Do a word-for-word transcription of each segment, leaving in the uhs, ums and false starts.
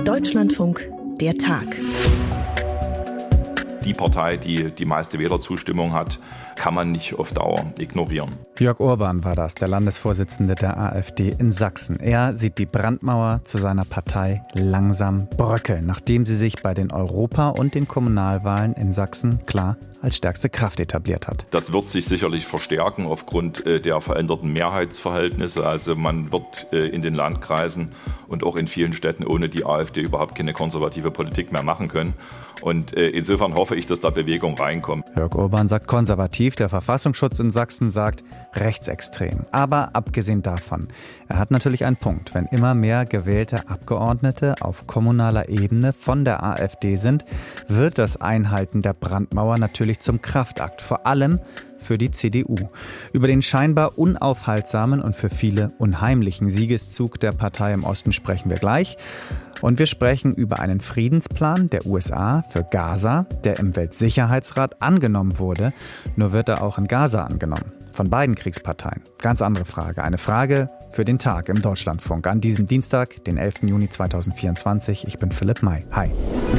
Deutschlandfunk, der Tag. Die Partei, die die meiste Wählerzustimmung hat, kann man nicht auf Dauer ignorieren. Jörg Urban war das, der Landesvorsitzende der AfD in Sachsen. Er sieht die Brandmauer zu seiner Partei langsam bröckeln, nachdem sie sich bei den Europa- und den Kommunalwahlen in Sachsen klar als stärkste Kraft etabliert hat. Das wird sich sicherlich verstärken aufgrund der veränderten Mehrheitsverhältnisse. Also man wird in den Landkreisen und auch in vielen Städten ohne die AfD überhaupt keine konservative Politik mehr machen können. Und insofern hoffe ich, dass da Bewegung reinkommt. Jörg Urban sagt konservativ, der Verfassungsschutz in Sachsen sagt rechtsextrem. Aber abgesehen davon, er hat natürlich einen Punkt. Wenn immer mehr gewählte Abgeordnete auf kommunaler Ebene von der AfD sind, wird das Einhalten der Brandmauer natürlich zum Kraftakt, vor allem für die C D U. Über den scheinbar unaufhaltsamen und für viele unheimlichen Siegeszug der Partei im Osten sprechen wir gleich. Und wir sprechen über einen Friedensplan der U S A für Gaza, der im Weltsicherheitsrat angenommen wurde. Nur wird er auch in Gaza angenommen. Von beiden Kriegsparteien. Ganz andere Frage. Eine Frage für den Tag im Deutschlandfunk an diesem Dienstag, den elften Juni zweitausendvierundzwanzig. Ich bin Philipp May. Hi.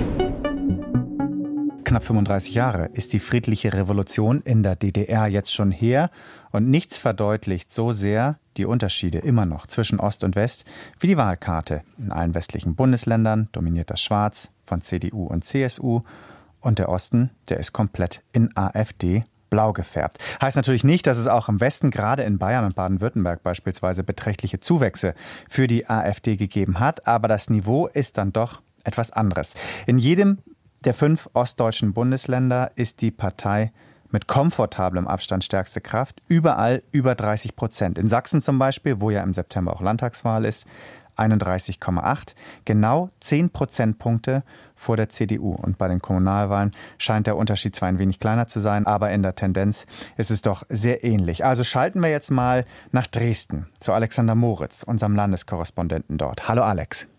Knapp fünfunddreißig Jahre ist die friedliche Revolution in der D D R jetzt schon her und nichts verdeutlicht so sehr die Unterschiede immer noch zwischen Ost und West wie die Wahlkarte. In allen westlichen Bundesländern dominiert das Schwarz von C D U und C S U und der Osten, der ist komplett in AfD blau gefärbt. Heißt natürlich nicht, dass es auch im Westen, gerade in Bayern und Baden-Württemberg beispielsweise, beträchtliche Zuwächse für die AfD gegeben hat, aber das Niveau ist dann doch etwas anderes. In jedem der fünf ostdeutschen Bundesländer ist die Partei mit komfortablem Abstand stärkste Kraft, überall über dreißig Prozent. In Sachsen zum Beispiel, wo ja im September auch Landtagswahl ist, einunddreißig Komma acht, genau zehn Prozentpunkte vor der C D U. Und bei den Kommunalwahlen scheint der Unterschied zwar ein wenig kleiner zu sein, aber in der Tendenz ist es doch sehr ähnlich. Also schalten wir jetzt mal nach Dresden zu Alexander Moritz, unserem Landeskorrespondenten dort. Hallo Alex.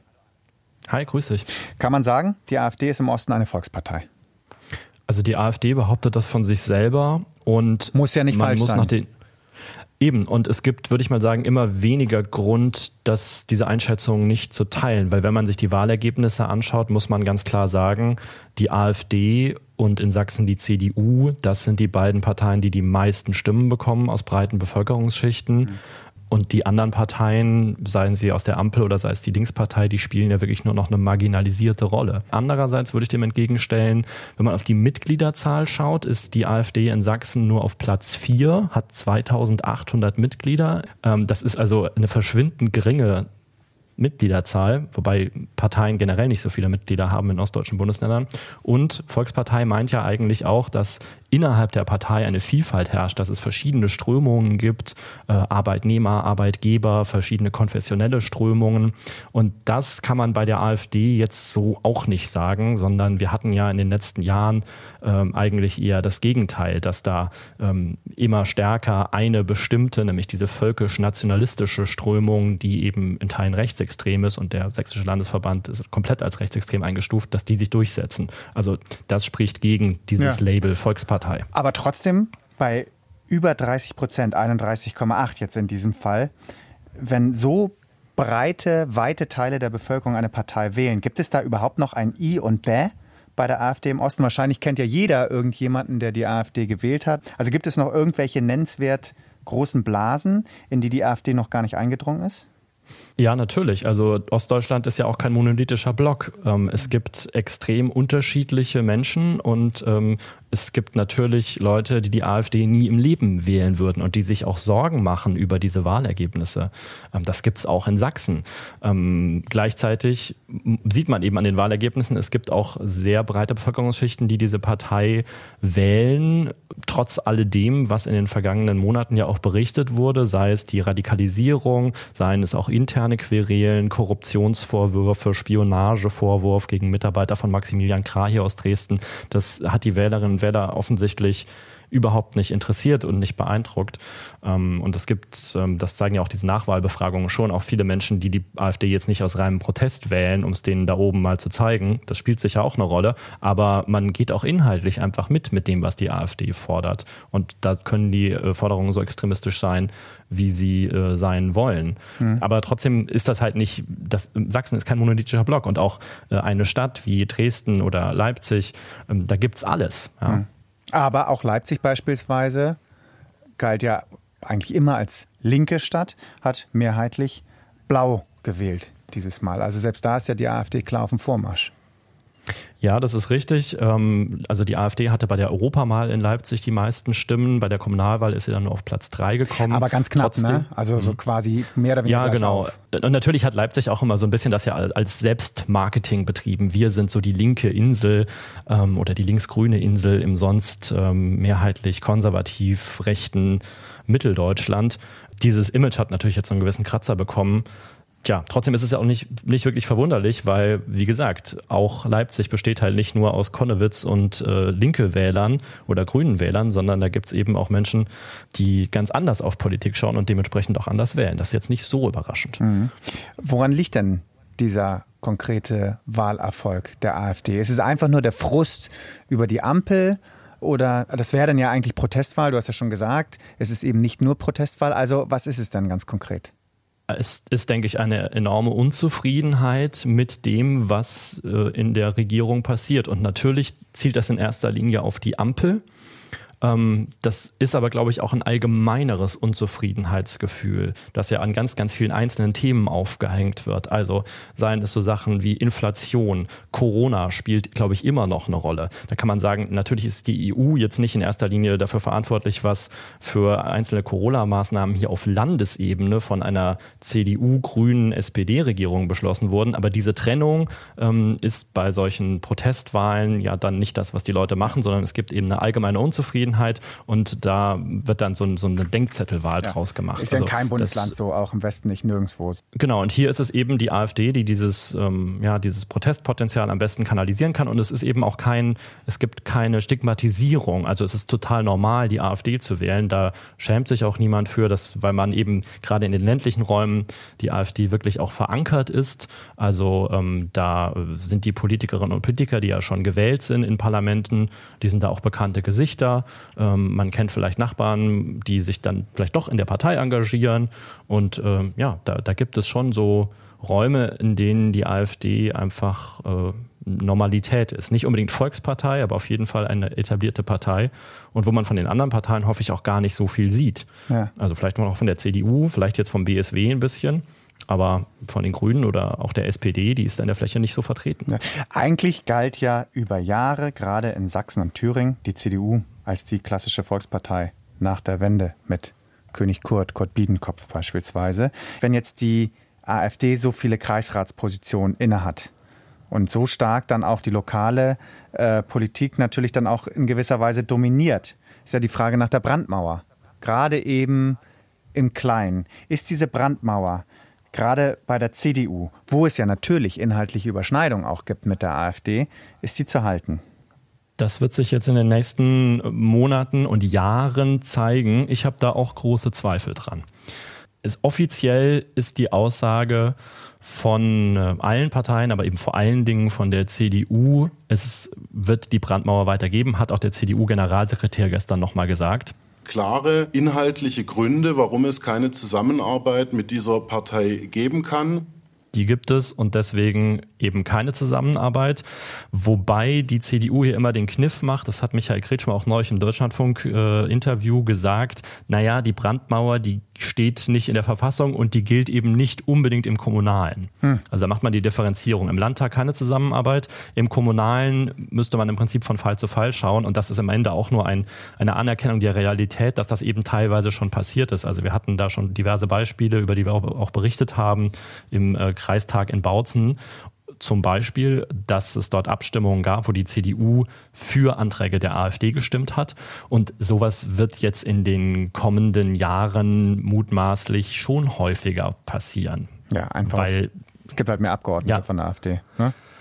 Hi, grüß dich. Kann man sagen, die AfD ist im Osten eine Volkspartei? Also die AfD behauptet das von sich selber und muss ja nicht man falsch muss sein. Nach den Eben, und es gibt, würde ich mal sagen, immer weniger Grund, dass diese Einschätzung nicht zu teilen. Weil wenn man sich die Wahlergebnisse anschaut, muss man ganz klar sagen, die AfD und in Sachsen die C D U, das sind die beiden Parteien, die die meisten Stimmen bekommen aus breiten Bevölkerungsschichten. Mhm. Und die anderen Parteien, seien sie aus der Ampel oder sei es die Linkspartei, die spielen ja wirklich nur noch eine marginalisierte Rolle. Andererseits würde ich dem entgegenstellen, wenn man auf die Mitgliederzahl schaut, ist die AfD in Sachsen nur auf Platz vier, hat zweitausendachthundert Mitglieder. Das ist also eine verschwindend geringe Mitgliederzahl, wobei Parteien generell nicht so viele Mitglieder haben in ostdeutschen Bundesländern. Und Volkspartei meint ja eigentlich auch, dass innerhalb der Partei eine Vielfalt herrscht, dass es verschiedene Strömungen gibt, äh, Arbeitnehmer, Arbeitgeber, verschiedene konfessionelle Strömungen. Und das kann man bei der AfD jetzt so auch nicht sagen, sondern wir hatten ja in den letzten Jahren ähm, eigentlich eher das Gegenteil, dass da ähm, immer stärker eine bestimmte, nämlich diese völkisch-nationalistische Strömung, die eben in Teilen rechtsextrem ist und der Sächsische Landesverband ist komplett als rechtsextrem eingestuft, dass die sich durchsetzen. Also das spricht gegen dieses ja. Label Volkspartei. Aber trotzdem bei über dreißig Prozent, einunddreißig Komma acht jetzt in diesem Fall, wenn so breite, weite Teile der Bevölkerung eine Partei wählen, gibt es da überhaupt noch ein I und Bä bei der AfD im Osten? Wahrscheinlich kennt ja jeder irgendjemanden, der die AfD gewählt hat. Also gibt es noch irgendwelche nennenswert großen Blasen, in die die AfD noch gar nicht eingedrungen ist? Ja, natürlich. Also Ostdeutschland ist ja auch kein monolithischer Block. Ähm, es gibt extrem unterschiedliche Menschen und ähm, es gibt natürlich Leute, die die AfD nie im Leben wählen würden und die sich auch Sorgen machen über diese Wahlergebnisse. Ähm, das gibt es auch in Sachsen. Ähm, gleichzeitig sieht man eben an den Wahlergebnissen, es gibt auch sehr breite Bevölkerungsschichten, die diese Partei wählen, trotz alledem, was in den vergangenen Monaten ja auch berichtet wurde, sei es die Radikalisierung, seien es auch interne Querelen, Korruptionsvorwürfe, Spionagevorwurf gegen Mitarbeiter von Maximilian Krah hier aus Dresden. Das hat die Wählerinnen und Wähler offensichtlich überhaupt nicht interessiert und nicht beeindruckt. Und es gibt, das zeigen ja auch diese Nachwahlbefragungen schon, auch viele Menschen, die die AfD jetzt nicht aus reinem Protest wählen, um es denen da oben mal zu zeigen. Das spielt sicher auch eine Rolle. Aber man geht auch inhaltlich einfach mit mit dem, was die AfD fordert. Und da können die Forderungen so extremistisch sein, wie sie äh, sein wollen. Mhm. Aber trotzdem ist das halt nicht, das, Sachsen ist kein monolithischer Block. Und auch äh, eine Stadt wie Dresden oder Leipzig, ähm, da gibt's alles. Ja. Mhm. Aber auch Leipzig beispielsweise galt ja eigentlich immer als linke Stadt, hat mehrheitlich blau gewählt dieses Mal. Also selbst da ist ja die AfD klar auf dem Vormarsch. Ja, das ist richtig. Also die AfD hatte bei der Europawahl in Leipzig die meisten Stimmen. Bei der Kommunalwahl ist sie dann nur auf Platz drei gekommen. Aber ganz knapp, Trotzdem, ne? Also so quasi mehr oder weniger Ja, genau. auf. Und natürlich hat Leipzig auch immer so ein bisschen das ja als Selbstmarketing betrieben. Wir sind so die linke Insel ähm, oder die linksgrüne Insel im sonst ähm, mehrheitlich konservativ rechten Mitteldeutschland. Dieses Image hat natürlich jetzt so einen gewissen Kratzer bekommen. Tja, trotzdem ist es ja auch nicht, nicht wirklich verwunderlich, weil, wie gesagt, auch Leipzig besteht halt nicht nur aus Connewitz und äh, linke Wählern oder grünen Wählern, sondern da gibt es eben auch Menschen, die ganz anders auf Politik schauen und dementsprechend auch anders wählen. Das ist jetzt nicht so überraschend. Mhm. Woran liegt denn dieser konkrete Wahlerfolg der AfD? Ist es einfach nur der Frust über die Ampel? Oder das wäre dann ja eigentlich Protestwahl, du hast ja schon gesagt, es ist eben nicht nur Protestwahl. Also was ist es dann ganz konkret? Es ist, denke ich, eine enorme Unzufriedenheit mit dem, was äh, in der Regierung passiert. Und natürlich zielt das in erster Linie auf die Ampel. Ähm, das ist aber, glaube ich, auch ein allgemeineres Unzufriedenheitsgefühl, das ja an ganz, ganz vielen einzelnen Themen aufgehängt wird. Also seien es so Sachen wie Inflation, Corona spielt, glaube ich, immer noch eine Rolle. Da kann man sagen, natürlich ist die E U jetzt nicht in erster Linie dafür verantwortlich, was für einzelne Corona-Maßnahmen hier auf Landesebene von einer C D U-grünen S P D-Regierung beschlossen wurden. Aber diese Trennung ähm, ist bei solchen Protestwahlen ja dann nicht das, was die Leute machen, sondern es gibt eben eine allgemeine Unzufriedenheit. Und da wird dann so, ein, so eine Denkzettelwahl ja. draus gemacht. Ist ja in also, keinem Bundesland das, so, auch im Westen nicht, nirgendwo. Genau, und hier ist es eben die AfD, die dieses, ähm, ja, dieses Protestpotenzial am besten kanalisieren kann. Und es ist eben auch kein, es gibt keine Stigmatisierung. Also es ist total normal, die AfD zu wählen. Da schämt sich auch niemand für, dass, weil man eben gerade in den ländlichen Räumen die AfD wirklich auch verankert ist. Also ähm, da sind die Politikerinnen und Politiker, die ja schon gewählt sind in Parlamenten, die sind da auch bekannte Gesichter. Ähm, man kennt vielleicht Nachbarn, die sich dann vielleicht doch in der Partei engagieren. Und ähm, ja, da, da gibt es schon so Räume, in denen die AfD einfach äh, Normalität ist. Nicht unbedingt Volkspartei, aber auf jeden Fall eine etablierte Partei. Und wo man von den anderen Parteien hoffe ich auch gar nicht so viel sieht. Ja. Also vielleicht noch von der C D U, vielleicht jetzt vom B S W ein bisschen. Aber von den Grünen oder auch der S P D, die ist an der Fläche nicht so vertreten. Ja. Eigentlich galt ja über Jahre, gerade in Sachsen und Thüringen, die C D U als die klassische Volkspartei nach der Wende mit König Kurt, Kurt Biedenkopf beispielsweise. Wenn jetzt die AfD so viele Kreisratspositionen innehat und so stark dann auch die lokale äh, Politik natürlich dann auch in gewisser Weise dominiert, ist ja die Frage nach der Brandmauer. Gerade eben im Kleinen. Ist diese Brandmauer gerade bei der C D U, wo es ja natürlich inhaltliche Überschneidungen auch gibt mit der AfD, ist die zu halten? Das wird sich jetzt in den nächsten Monaten und Jahren zeigen. Ich habe da auch große Zweifel dran. Es, offiziell ist die Aussage von äh, allen Parteien, aber eben vor allen Dingen von der C D U, es wird die Brandmauer weitergeben, hat auch der C D U-Generalsekretär gestern nochmal gesagt. Klare inhaltliche Gründe, warum es keine Zusammenarbeit mit dieser Partei geben kann. Die gibt es und deswegen eben keine Zusammenarbeit. Wobei die C D U hier immer den Kniff macht, das hat Michael Kretschmer auch neulich im Deutschlandfunk-Interview gesagt, naja, die Brandmauer, die steht nicht in der Verfassung und die gilt eben nicht unbedingt im Kommunalen. Hm. Also da macht man die Differenzierung. Im Landtag keine Zusammenarbeit, im Kommunalen müsste man im Prinzip von Fall zu Fall schauen und das ist am Ende auch nur ein, eine Anerkennung der Realität, dass das eben teilweise schon passiert ist. Also wir hatten da schon diverse Beispiele, über die wir auch berichtet haben, im äh, Kreistag in Bautzen. Zum Beispiel, dass es dort Abstimmungen gab, wo die C D U für Anträge der AfD gestimmt hat. Und sowas wird jetzt in den kommenden Jahren mutmaßlich schon häufiger passieren. Ja, einfach. Weil, es gibt halt mehr Abgeordnete ja. von der AfD. Ne?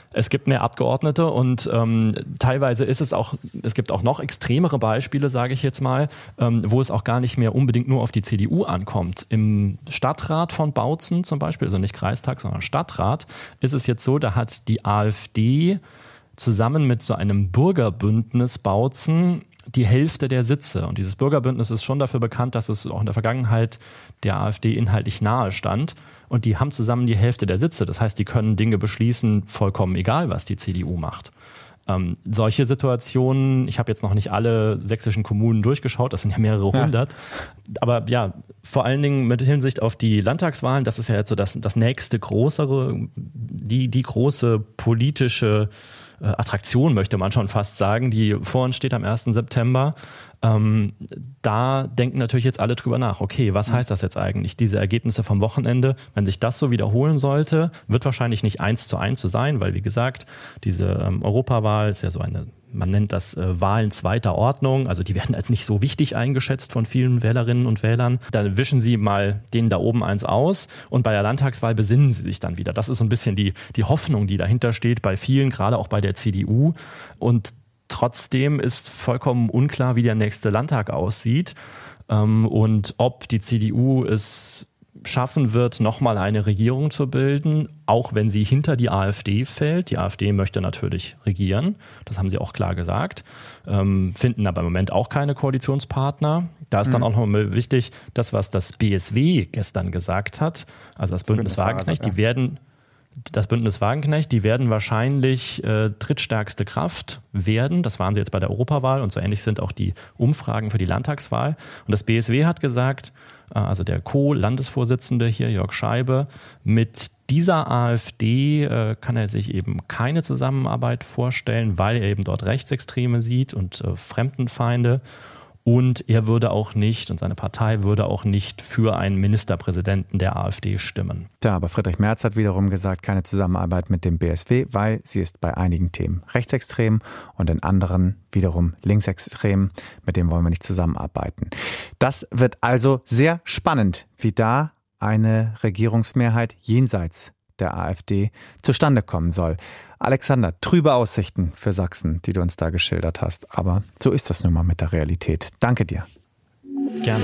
Es gibt mehr Abgeordnete und ähm, teilweise ist es auch, es gibt auch noch extremere Beispiele, sage ich jetzt mal, ähm, wo es auch gar nicht mehr unbedingt nur auf die C D U ankommt. Im Stadtrat von Bautzen zum Beispiel, also nicht Kreistag, sondern Stadtrat, ist es jetzt so, da hat die AfD zusammen mit so einem Bürgerbündnis Bautzen die Hälfte der Sitze. Und dieses Bürgerbündnis ist schon dafür bekannt, dass es auch in der Vergangenheit der AfD inhaltlich nahe stand. Und die haben zusammen die Hälfte der Sitze. Das heißt, die können Dinge beschließen, vollkommen egal, was die C D U macht. Ähm, solche Situationen, ich habe jetzt noch nicht alle sächsischen Kommunen durchgeschaut, das sind ja mehrere hundert. Ja. Aber ja, vor allen Dingen mit Hinsicht auf die Landtagswahlen, das ist ja jetzt so das, das nächste größere, die, die große politische Attraktion, möchte man schon fast sagen, die vor uns steht am ersten September. Ähm, da denken natürlich jetzt alle drüber nach. Okay, was heißt das jetzt eigentlich? Diese Ergebnisse vom Wochenende, wenn sich das so wiederholen sollte, wird wahrscheinlich nicht eins zu eins so sein, weil wie gesagt, diese ähm, Europawahl ist ja so eine, man nennt das äh, Wahlen zweiter Ordnung, also die werden als nicht so wichtig eingeschätzt von vielen Wählerinnen und Wählern. Dann wischen sie mal denen da oben eins aus und bei der Landtagswahl besinnen sie sich dann wieder. Das ist so ein bisschen die, die Hoffnung, die dahinter steht bei vielen, gerade auch bei der C D U. Und trotzdem ist vollkommen unklar, wie der nächste Landtag aussieht ähm, und ob die C D U es schaffen wird, nochmal eine Regierung zu bilden, auch wenn sie hinter die AfD fällt. Die AfD möchte natürlich regieren, das haben sie auch klar gesagt, ähm, finden aber im Moment auch keine Koalitionspartner. Da ist dann auch nochmal wichtig, das, was das B S W gestern gesagt hat, also das Bündnis Wagenknecht, die werden... Das Bündnis Wagenknecht, die werden wahrscheinlich äh, drittstärkste Kraft werden. Das waren sie jetzt bei der Europawahl und so ähnlich sind auch die Umfragen für die Landtagswahl. Und das B S W hat gesagt, äh, also der Co-Landesvorsitzende hier, Jörg Scheibe, mit dieser AfD äh, kann er sich eben keine Zusammenarbeit vorstellen, weil er eben dort Rechtsextreme sieht und äh, Fremdenfeinde. Und er würde auch nicht, und seine Partei würde auch nicht für einen Ministerpräsidenten der AfD stimmen. Ja, aber Friedrich Merz hat wiederum gesagt, keine Zusammenarbeit mit dem B S W, weil sie ist bei einigen Themen rechtsextrem und in anderen wiederum linksextrem. Mit dem wollen wir nicht zusammenarbeiten. Das wird also sehr spannend, wie da eine Regierungsmehrheit jenseits der AfD zustande kommen soll. Alexander, trübe Aussichten für Sachsen, die du uns da geschildert hast. Aber so ist das nun mal mit der Realität. Danke dir. Gerne.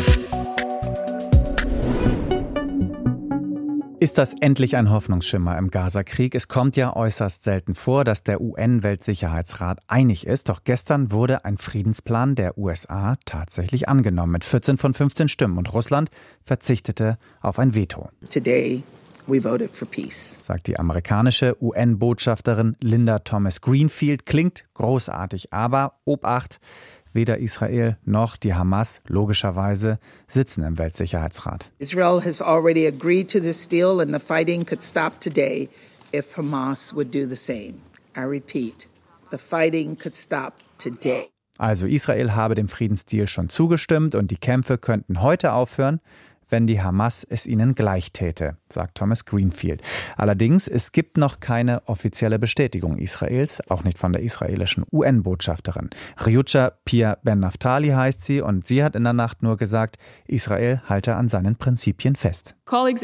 Ist das endlich ein Hoffnungsschimmer im Gaza-Krieg? Es kommt ja äußerst selten vor, dass der U N-Weltsicherheitsrat einig ist. Doch gestern wurde ein Friedensplan der U S A tatsächlich angenommen mit vierzehn von fünfzehn Stimmen. Und Russland verzichtete auf ein Veto. Today we voted for peace, sagt die amerikanische U N-Botschafterin Linda Thomas-Greenfield. Klingt großartig, aber Obacht, weder Israel noch die Hamas logischerweise sitzen im Weltsicherheitsrat. Israel has already agreed to this deal and the fighting could stop today if Hamas would do the same. I repeat, the fighting could stop today. Also Israel habe dem Friedensdeal schon zugestimmt und die Kämpfe könnten heute aufhören, wenn die Hamas es ihnen gleich täte, sagt Thomas Greenfield. Allerdings, es gibt noch keine offizielle Bestätigung Israels, auch nicht von der israelischen U N-Botschafterin. Ryucha Pia Ben Naftali heißt sie und sie hat in der Nacht nur gesagt, Israel halte an seinen Prinzipien fest.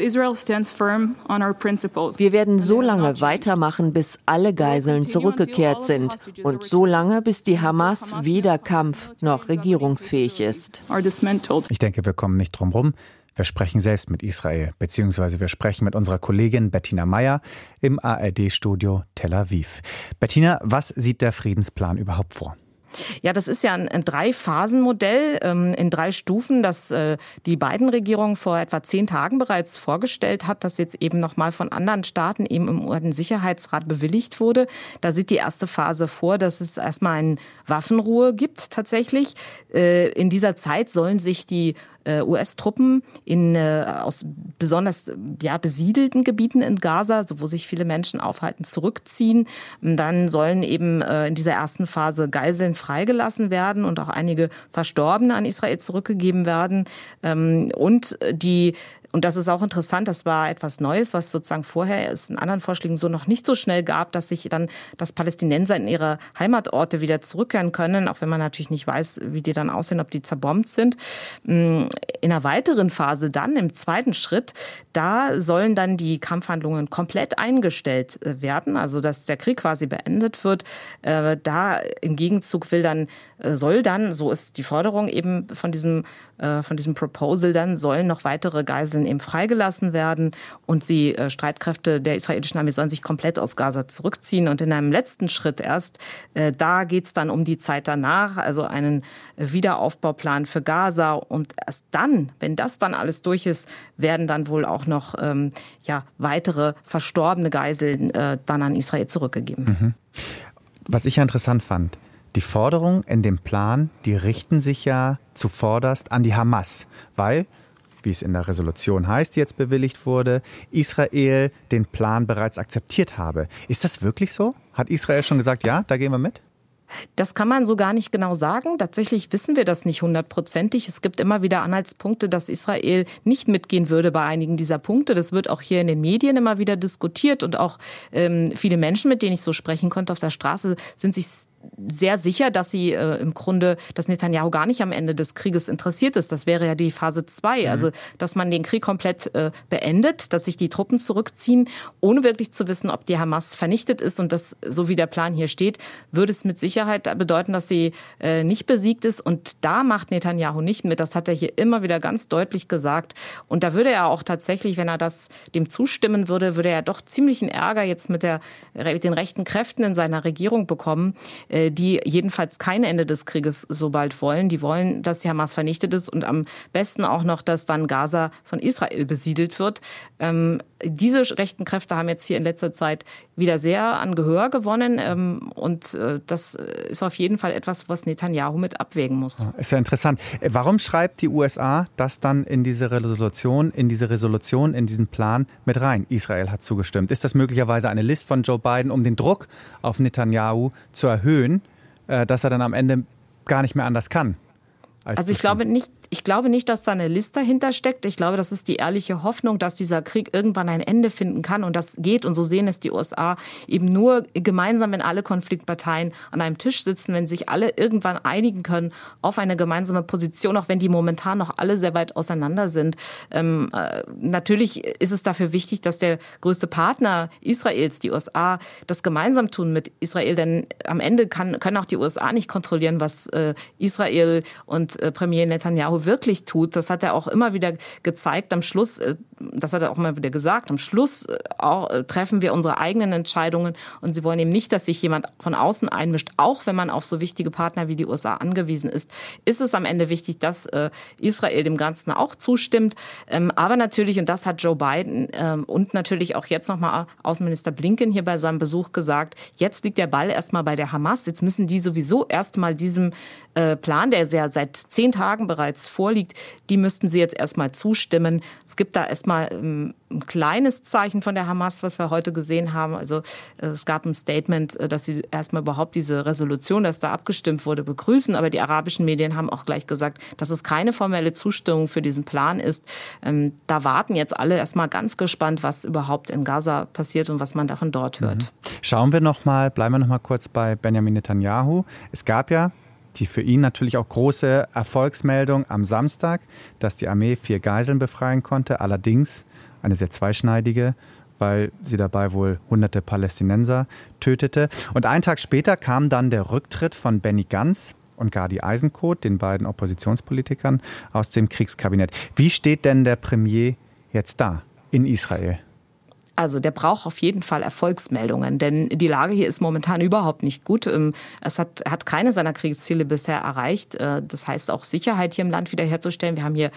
Wir werden so lange weitermachen, bis alle Geiseln zurückgekehrt sind und so lange, bis die Hamas weder kampf- noch regierungsfähig ist. Ich denke, wir kommen nicht drum rum. Wir sprechen selbst mit Israel, beziehungsweise wir sprechen mit unserer Kollegin Bettina Meyer im A R D-Studio Tel Aviv. Bettina, was sieht der Friedensplan überhaupt vor? Ja, das ist ja ein, ein Drei-Phasen-Modell ähm, in drei Stufen, das äh, die Biden-Regierung vor etwa zehn Tagen bereits vorgestellt hat, das jetzt eben nochmal von anderen Staaten eben im U N-Sicherheitsrat bewilligt wurde. Da sieht die erste Phase vor, dass es erstmal eine Waffenruhe gibt tatsächlich. Äh, in dieser Zeit sollen sich die U S-Truppen in äh, aus besonders ja, besiedelten Gebieten in Gaza, so wo sich viele Menschen aufhalten, zurückziehen. Und dann sollen eben äh, in dieser ersten Phase Geiseln freigelassen werden und auch einige Verstorbene an Israel zurückgegeben werden. Ähm, und die und das ist auch interessant, das war etwas Neues, was sozusagen vorher es in anderen Vorschlägen so noch nicht so schnell gab, dass sich dann, dass Palästinenser in ihre Heimatorte wieder zurückkehren können, auch wenn man natürlich nicht weiß, wie die dann aussehen, ob die zerbombt sind. In einer weiteren Phase dann, im zweiten Schritt, da sollen dann die Kampfhandlungen komplett eingestellt werden, also dass der Krieg quasi beendet wird. Da im Gegenzug will dann, soll dann, so ist die Forderung eben von diesem, von diesem Proposal, dann sollen noch weitere Geiseln eben freigelassen werden und die Streitkräfte der israelischen Armee sollen sich komplett aus Gaza zurückziehen. Und in einem letzten Schritt erst, da geht es dann um die Zeit danach, also einen Wiederaufbauplan für Gaza. Und erst dann, wenn das dann alles durch ist, werden dann wohl auch noch ähm, ja, weitere verstorbene Geiseln äh, dann an Israel zurückgegeben. Mhm. Was ich ja interessant fand, die Forderungen in dem Plan, die richten sich ja zuvorderst an die Hamas, weil, wie es in der Resolution heißt, die jetzt bewilligt wurde, Israel den Plan bereits akzeptiert habe. Ist das wirklich so? Hat Israel schon gesagt, ja, da gehen wir mit? Das kann man so gar nicht genau sagen. Tatsächlich wissen wir das nicht hundertprozentig. Es gibt immer wieder Anhaltspunkte, dass Israel nicht mitgehen würde bei einigen dieser Punkte. Das wird auch hier in den Medien immer wieder diskutiert und auch ähm, viele Menschen, mit denen ich so sprechen konnte auf der Straße, sind sich sehr sicher, dass sie äh, im Grunde, dass Netanyahu gar nicht am Ende des Krieges interessiert ist. Das wäre ja die Phase zwei, mhm. also dass man den Krieg komplett äh, beendet, dass sich die Truppen zurückziehen, ohne wirklich zu wissen, ob die Hamas vernichtet ist. Und das, so wie der Plan hier steht, würde es mit Sicherheit bedeuten, dass sie äh, nicht besiegt ist. Und da macht Netanyahu nicht mit. Das hat er hier immer wieder ganz deutlich gesagt. Und da würde er auch tatsächlich, wenn er das dem zustimmen würde, würde er doch ziemlichen Ärger jetzt mit, der, mit den rechten Kräften in seiner Regierung bekommen, die jedenfalls kein Ende des Krieges so bald wollen. Die wollen, dass die Hamas vernichtet ist und am besten auch noch, dass dann Gaza von Israel besiedelt wird. Ähm, diese rechten Kräfte haben jetzt hier in letzter Zeit wieder sehr an Gehör gewonnen. Ähm, und äh, das ist auf jeden Fall etwas, was Netanyahu mit abwägen muss. Ist ja interessant. Warum schreibt die U S A das dann in diese Resolution, in diese Resolution, in diesen Plan mit rein? Israel hat zugestimmt. Ist das möglicherweise eine List von Joe Biden, um den Druck auf Netanyahu zu erhöhen, dass er dann am Ende gar nicht mehr anders kann? Also ich glaube nicht, ich glaube nicht, dass da eine Liste dahinter steckt. Ich glaube, das ist die ehrliche Hoffnung, dass dieser Krieg irgendwann ein Ende finden kann. Und das geht, und so sehen es die U S A, eben nur gemeinsam, wenn alle Konfliktparteien an einem Tisch sitzen, wenn sich alle irgendwann einigen können auf eine gemeinsame Position, auch wenn die momentan noch alle sehr weit auseinander sind. Ähm, äh, natürlich ist es dafür wichtig, dass der größte Partner Israels, die U S A, das gemeinsam tun mit Israel. Denn am Ende kann, können auch die U S A nicht kontrollieren, was äh, Israel und äh, Premier Netanyahu wirklich tut. Das hat er auch immer wieder gezeigt. Am Schluss, das hat er auch immer wieder gesagt, am Schluss auch, treffen wir unsere eigenen Entscheidungen und sie wollen eben nicht, dass sich jemand von außen einmischt. Auch wenn man auf so wichtige Partner wie die U S A angewiesen ist, ist es am Ende wichtig, dass äh, Israel dem Ganzen auch zustimmt. Ähm, aber natürlich, und das hat Joe Biden ähm, und natürlich auch jetzt nochmal Außenminister Blinken hier bei seinem Besuch gesagt, jetzt liegt der Ball erstmal bei der Hamas. Jetzt müssen die sowieso erstmal diesem äh, Plan, der sehr seit zehn Tagen bereits vorliegt, die müssten sie jetzt erstmal zustimmen. Es gibt da erstmal ein kleines Zeichen von der Hamas, was wir heute gesehen haben. Also es gab ein Statement, dass sie erstmal überhaupt diese Resolution, dass da abgestimmt wurde, begrüßen. Aber die arabischen Medien haben auch gleich gesagt, dass es keine formelle Zustimmung für diesen Plan ist. Da warten jetzt alle erstmal ganz gespannt, was überhaupt in Gaza passiert und was man davon dort hört. Schauen wir noch mal, bleiben wir noch mal kurz bei Benjamin Netanyahu. Es gab ja die für ihn natürlich auch große Erfolgsmeldung am Samstag, dass die Armee vier Geiseln befreien konnte. Allerdings eine sehr zweischneidige, weil sie dabei wohl hunderte Palästinenser tötete. Und einen Tag später kam dann der Rücktritt von Benny Gantz und Gadi Eisenkot, den beiden Oppositionspolitikern, aus dem Kriegskabinett. Wie steht denn der Premier jetzt da in Israel? Also der braucht auf jeden Fall Erfolgsmeldungen, denn die Lage hier ist momentan überhaupt nicht gut. Es hat, er hat keine seiner Kriegsziele bisher erreicht. Das heißt auch Sicherheit hier im Land wiederherzustellen. Wir haben hier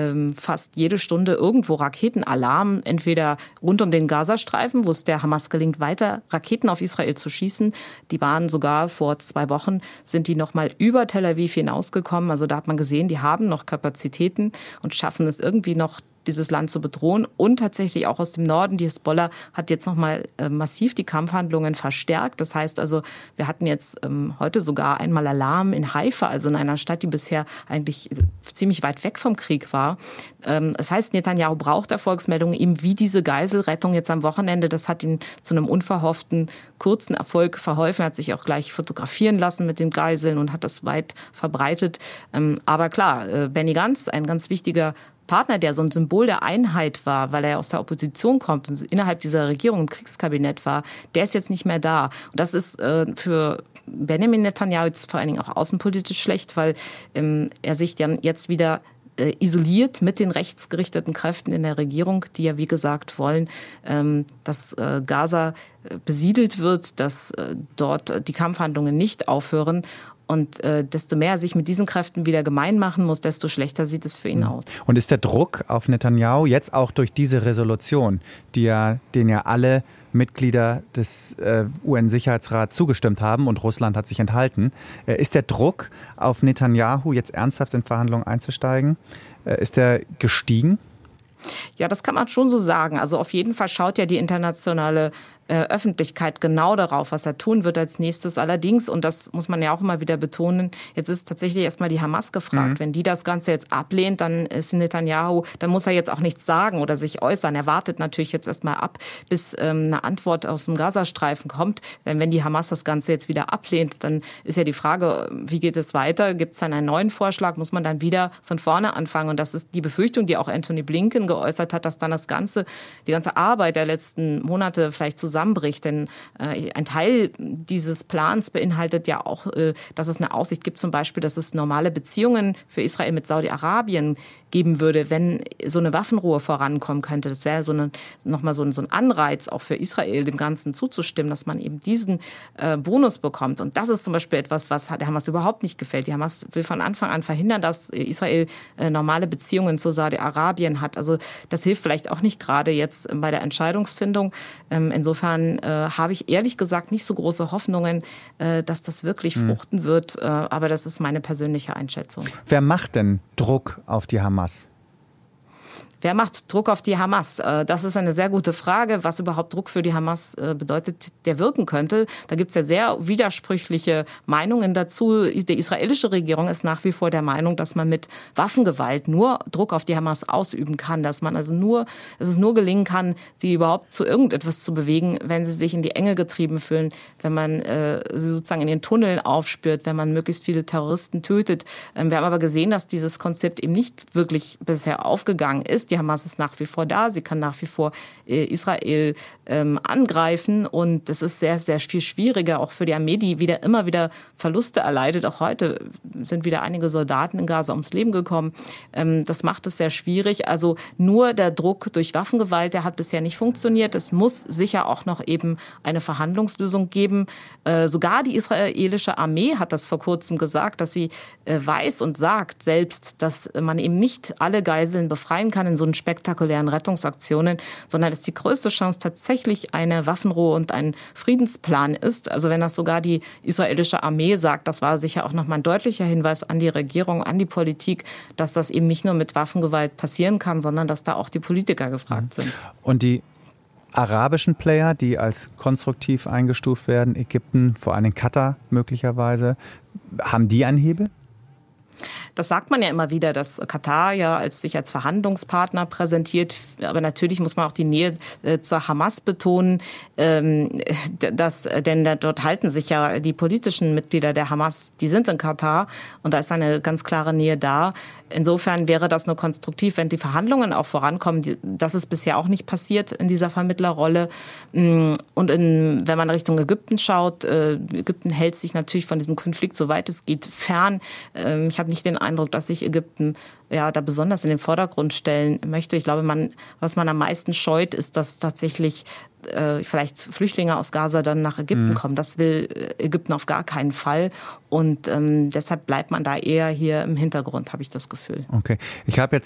fast jede Stunde irgendwo Raketenalarm, entweder rund um den Gazastreifen, wo es der Hamas gelingt, weiter Raketen auf Israel zu schießen. Die waren sogar vor zwei Wochen, sind die noch mal über Tel Aviv hinausgekommen. Also da hat man gesehen, die haben noch Kapazitäten und schaffen es irgendwie noch, dieses Land zu bedrohen und tatsächlich auch aus dem Norden. Die Hisbollah hat jetzt nochmal äh, massiv die Kampfhandlungen verstärkt. Das heißt also, wir hatten jetzt ähm, heute sogar einmal Alarm in Haifa, also in einer Stadt, die bisher eigentlich ziemlich weit weg vom Krieg war. Ähm, das heißt, Netanyahu braucht Erfolgsmeldungen, eben wie diese Geiselrettung jetzt am Wochenende. Das hat ihm zu einem unverhofften, kurzen Erfolg verholfen. Er hat sich auch gleich fotografieren lassen mit den Geiseln und hat das weit verbreitet. Ähm, aber klar, äh, Benny Gantz, ein ganz wichtiger Partner, der so ein Symbol der Einheit war, weil er aus der Opposition kommt und innerhalb dieser Regierung im Kriegskabinett war, der ist jetzt nicht mehr da. Und das ist äh, für Benjamin Netanyahu jetzt vor allen Dingen auch außenpolitisch schlecht, weil ähm, er sich dann jetzt wieder äh, isoliert mit den rechtsgerichteten Kräften in der Regierung, die ja wie gesagt wollen, ähm, dass äh, Gaza äh, besiedelt wird, dass äh, dort die Kampfhandlungen nicht aufhören. Und äh, desto mehr er sich mit diesen Kräften wieder gemein machen muss, desto schlechter sieht es für ihn aus. Und ist der Druck auf Netanyahu jetzt auch durch diese Resolution, die ja, den ja alle Mitglieder des äh, U N-Sicherheitsrats zugestimmt haben und Russland hat sich enthalten, äh, ist der Druck auf Netanyahu jetzt ernsthaft in Verhandlungen einzusteigen, äh, ist der gestiegen? Ja, das kann man schon so sagen. Also auf jeden Fall schaut ja die internationale äh, Öffentlichkeit genau darauf, was er tun wird als nächstes. Allerdings, und das muss man ja auch immer wieder betonen, jetzt ist tatsächlich erstmal die Hamas gefragt. Mhm. Wenn die das Ganze jetzt ablehnt, dann ist Netanyahu, dann muss er jetzt auch nichts sagen oder sich äußern. Er wartet natürlich jetzt erstmal ab, bis ähm, eine Antwort aus dem Gazastreifen kommt. Denn wenn die Hamas das Ganze jetzt wieder ablehnt, dann ist ja die Frage, wie geht es weiter? Gibt es dann einen neuen Vorschlag? Muss man dann wieder von vorne anfangen? Und das ist die Befürchtung, die auch Anthony Blinken geäußert hat, dass dann das ganze, die ganze Arbeit der letzten Monate vielleicht zusammenbricht. Denn äh, ein Teil dieses Plans beinhaltet ja auch, äh, dass es eine Aussicht gibt, zum Beispiel, dass es normale Beziehungen für Israel mit Saudi-Arabien geben würde, wenn so eine Waffenruhe vorankommen könnte. Das wäre so eine, nochmal so ein, so ein Anreiz auch für Israel, dem Ganzen zuzustimmen, dass man eben diesen äh, Bonus bekommt. Und das ist zum Beispiel etwas, was der Hamas überhaupt nicht gefällt. Die Hamas will von Anfang an verhindern, dass Israel äh, normale Beziehungen zu Saudi-Arabien hat. Also das hilft vielleicht auch nicht gerade jetzt bei der Entscheidungsfindung. Ähm, insofern äh, habe ich ehrlich gesagt nicht so große Hoffnungen, äh, dass das wirklich mhm. fruchten wird. Äh, aber das ist meine persönliche Einschätzung. Wer macht denn Druck auf die Hamas? Wer macht Druck auf die Hamas? Das ist eine sehr gute Frage, was überhaupt Druck für die Hamas bedeutet, der wirken könnte. Da gibt es ja sehr widersprüchliche Meinungen dazu. Die israelische Regierung ist nach wie vor der Meinung, dass man mit Waffengewalt nur Druck auf die Hamas ausüben kann, dass man also nur, dass es nur gelingen kann, sie überhaupt zu irgendetwas zu bewegen, wenn sie sich in die Enge getrieben fühlen, wenn man äh, sie sozusagen in den Tunneln aufspürt, wenn man möglichst viele Terroristen tötet. Ähm, wir haben aber gesehen, dass dieses Konzept eben nicht wirklich bisher aufgegangen ist. Die Hamas ist nach wie vor da, sie kann nach wie vor äh, Israel ähm, angreifen und es ist sehr, sehr viel schwieriger, auch für die Armee, die wieder immer wieder Verluste erleidet. Auch heute sind wieder einige Soldaten in Gaza ums Leben gekommen. Ähm, das macht es sehr schwierig. Also nur der Druck durch Waffengewalt, der hat bisher nicht funktioniert. Es muss sicher auch noch eben eine Verhandlungslösung geben. Äh, sogar die israelische Armee hat das vor kurzem gesagt, dass sie äh, weiß und sagt selbst, dass man eben nicht alle Geiseln befreien kann in so einen spektakulären Rettungsaktionen, sondern dass die größte Chance tatsächlich eine Waffenruhe und ein Friedensplan ist. Also wenn das sogar die israelische Armee sagt, das war sicher auch nochmal ein deutlicher Hinweis an die Regierung, an die Politik, dass das eben nicht nur mit Waffengewalt passieren kann, sondern dass da auch die Politiker gefragt sind. Und die arabischen Player, die als konstruktiv eingestuft werden, Ägypten, vor allem Katar möglicherweise, haben die einen Hebel? Das sagt man ja immer wieder, dass Katar ja als sich als Verhandlungspartner präsentiert. Aber natürlich muss man auch die Nähe äh, zur Hamas betonen. Ähm, dass, denn dort halten sich ja die politischen Mitglieder der Hamas, die sind in Katar. Und da ist eine ganz klare Nähe da. Insofern wäre das nur konstruktiv, wenn die Verhandlungen auch vorankommen. Das ist bisher auch nicht passiert in dieser Vermittlerrolle. Und in, wenn man Richtung Ägypten schaut, äh, Ägypten hält sich natürlich von diesem Konflikt, soweit es geht, fern. Ähm, ich habe nicht den Eindruck, dass sich Ägypten ja da besonders in den Vordergrund stellen möchte. Ich glaube, man, was man am meisten scheut, ist, dass tatsächlich äh, vielleicht Flüchtlinge aus Gaza dann nach Ägypten mhm. kommen. Das will Ägypten auf gar keinen Fall. Und ähm, deshalb bleibt man da eher hier im Hintergrund, habe ich das Gefühl. Okay. Ich habe jetzt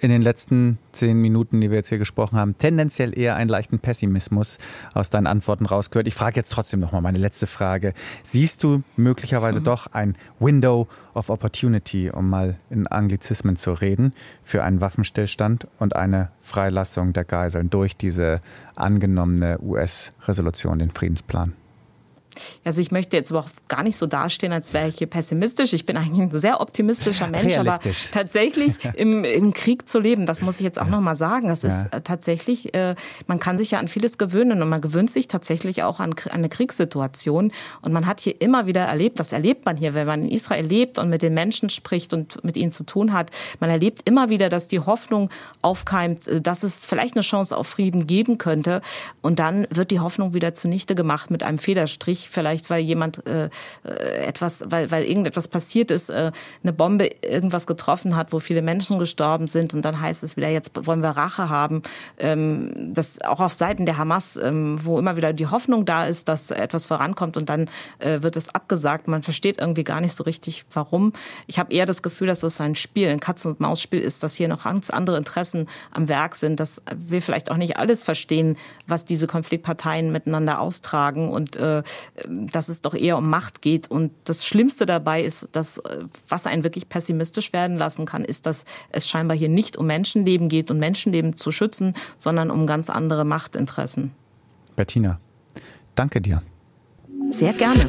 in den letzten zehn Minuten, die wir jetzt hier gesprochen haben, tendenziell eher einen leichten Pessimismus aus deinen Antworten rausgehört. Ich frage jetzt trotzdem noch mal meine letzte Frage. Siehst du möglicherweise mhm. doch ein Window of Opportunity, um mal in Anglizismen zu reden, für einen Waffenstillstand und eine Freilassung der Geiseln durch diese angenommene U S-Resolution, den Friedensplan? Also ich möchte jetzt aber auch gar nicht so dastehen, als wäre ich hier pessimistisch. Ich bin eigentlich ein sehr optimistischer Mensch, aber tatsächlich im, im Krieg zu leben, das muss ich jetzt auch ja. noch mal sagen. Das ja. ist äh, tatsächlich, äh, man kann sich ja an vieles gewöhnen und man gewöhnt sich tatsächlich auch an, an eine Kriegssituation. Und man hat hier immer wieder erlebt, das erlebt man hier, wenn man in Israel lebt und mit den Menschen spricht und mit ihnen zu tun hat. Man erlebt immer wieder, dass die Hoffnung aufkeimt, dass es vielleicht eine Chance auf Frieden geben könnte. Und dann wird die Hoffnung wieder zunichte gemacht mit einem Federstrich. Vielleicht, weil jemand äh, etwas, weil, weil irgendetwas passiert ist, äh, eine Bombe irgendwas getroffen hat, wo viele Menschen gestorben sind und dann heißt es wieder, jetzt wollen wir Rache haben. Ähm, das auch auf Seiten der Hamas, ähm, wo immer wieder die Hoffnung da ist, dass etwas vorankommt und dann äh, wird es abgesagt. Man versteht irgendwie gar nicht so richtig, warum. Ich habe eher das Gefühl, dass es ein Spiel, ein Katz-und-Maus-Spiel ist, dass hier noch ganz andere Interessen am Werk sind, dass wir vielleicht auch nicht alles verstehen, was diese Konfliktparteien miteinander austragen und äh, dass es doch eher um Macht geht. Und das Schlimmste dabei ist, dass, was einen wirklich pessimistisch werden lassen kann, ist, dass es scheinbar hier nicht um Menschenleben geht und Menschenleben zu schützen, sondern um ganz andere Machtinteressen. Bettina, danke dir. Sehr gerne.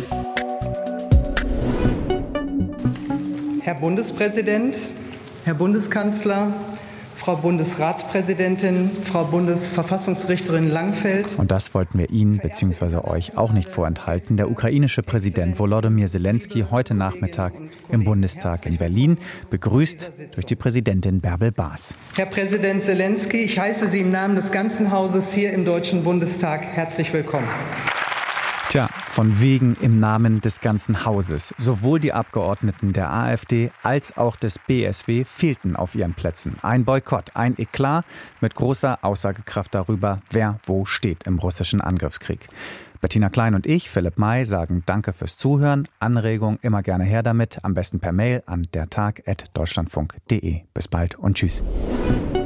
Herr Bundespräsident, Herr Bundeskanzler, Frau Bundesratspräsidentin, Frau Bundesverfassungsrichterin Langfeld. Und das wollten wir Ihnen bzw. euch auch nicht vorenthalten. Der ukrainische Präsident Volodymyr Zelensky heute Nachmittag im Bundestag in Berlin, begrüßt durch die Präsidentin Bärbel Baas. Herr Präsident Zelensky, ich heiße Sie im Namen des ganzen Hauses hier im Deutschen Bundestag herzlich willkommen. Tja, von wegen im Namen des ganzen Hauses. Sowohl die Abgeordneten der AfD als auch des B S W fehlten auf ihren Plätzen. Ein Boykott, ein Eklat mit großer Aussagekraft darüber, wer wo steht im russischen Angriffskrieg. Bettina Klein und ich, Philipp May, sagen Danke fürs Zuhören. Anregung immer gerne her damit, am besten per Mail an dertag at deutschlandfunk punkt de. Bis bald und tschüss.